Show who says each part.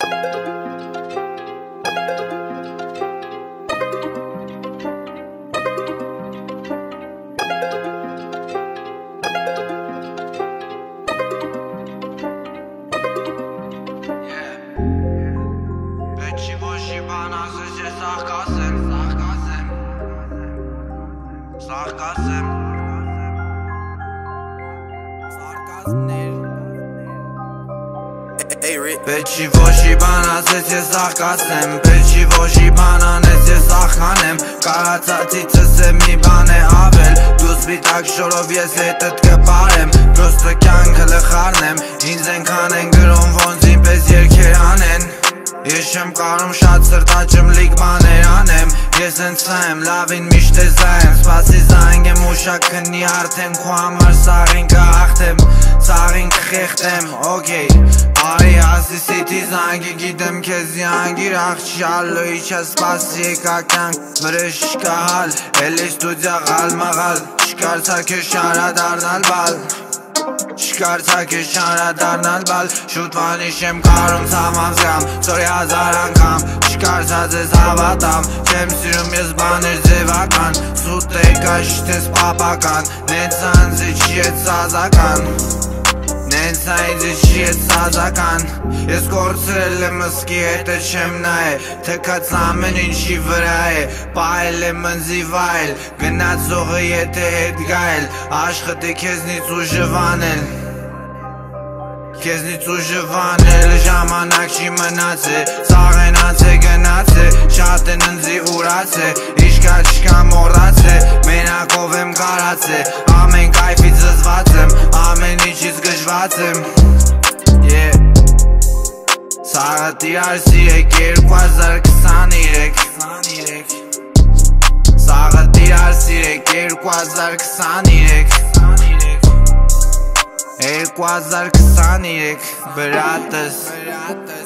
Speaker 1: Պետք չի ոչի բան ասես ես աղկացնեմ Պետք չի ոչի բան անես ես աղքանեմ Կարացածիցս է մի բան է ավել Դու սպիտակ շորով ես հետըտ կպարեմ Պրոստը կյանքը լխարնեմ Ինձ ենքան են գրում ոնց ինպես երկեր անեն Ես չեմ կարում շատ սրտաճմ լիք բաներ անեմ Ես ընցա եմ լավին միշտ է զայեմ Սպասի զայնգ եմ ուշակ քնի արդեն Քո համար սաղին կաղթեմ Սաղին կխեղտեմ օքեյ Արի ասի սիթի զանգի գիտեմ քեզի անգիր Աղջալո իչա սպասի եկա կյանք վրեշ կահալ Էլի ստուդիա ғալ մաղալ Չկարցա քեզ շարադարնալ բալ Չկարցա քեզ շարադարնալ բալ Շուտվանիշ եմ կարում ծամավ զգամ Սորի հազար անգամ Չկարցած ես հավատամ Չեմ սիրում ես բաներ ձևական Սուտ է կաշտ ես պապական Նենց անձի չի ես սազական Նենց այնձի չի ես սազական Ես կորցրել եմ ըսկի հետը չեմ նայ Թքած ամեն ինչի վրա է Պայել եմ ընձի վայել Գնացողը եթե հետ գայել Աշխտի քեզնից ու ժվանել Քեզնից ու ժվանել Ժամանակ չի մնաց է Սաղեն անց է գնաց է Շատ են ընձի ուրաց է Իշկա չկա մորաց է Մենակով եմ կարաց է Ամեն կայֆից զզված եմ Ամեն ինչից գժված եմ Սաղը տիրար սիրեք 2023 Սաղը տիրար սիրեք 2023 2023 բրատս